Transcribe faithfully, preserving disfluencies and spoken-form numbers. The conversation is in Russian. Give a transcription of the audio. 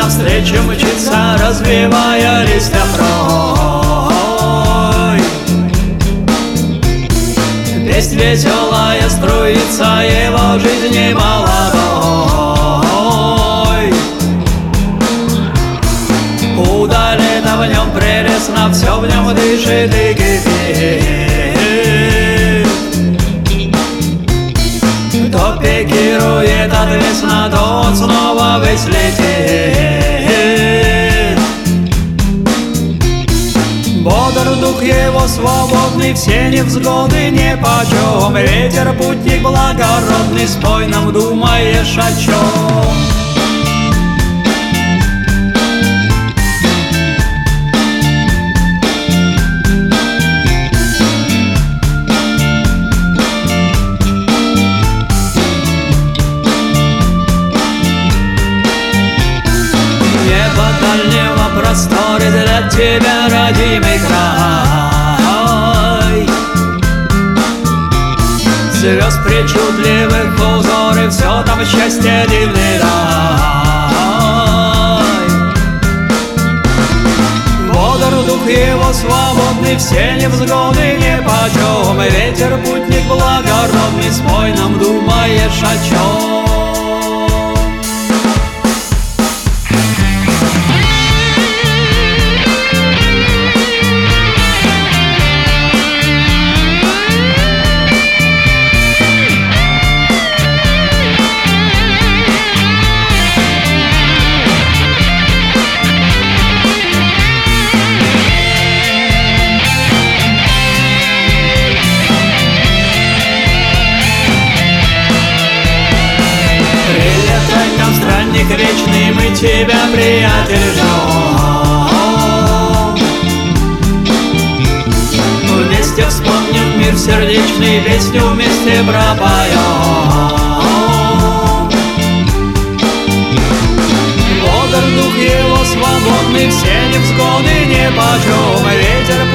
навстречу мчится, развивая листья прой. Песнь веселая струится его жизни молодой. Удалена в нем прелестно, все в нем дышит и кипит. То пикирует отвесно, то он снова ввысь летит. Бодр дух его свободный, все невзгоды нипочем. Ветер путник благородный, спой нам, думаешь о чем? Дальнего простора для тебя, родимый край. Звезд причудливых узоры, все там счастье, дивный рай. Бодр дух его свободный, все невзгоды нипочем. Ветер путник благородный, спой нам, думаешь о чем? Странник вечный, мы тебя, приятель, ждем. Вместе вспомним мир сердечный, песню вместе пропоем. Бодр дух его свободный, все невзгоды нипочем. Ветер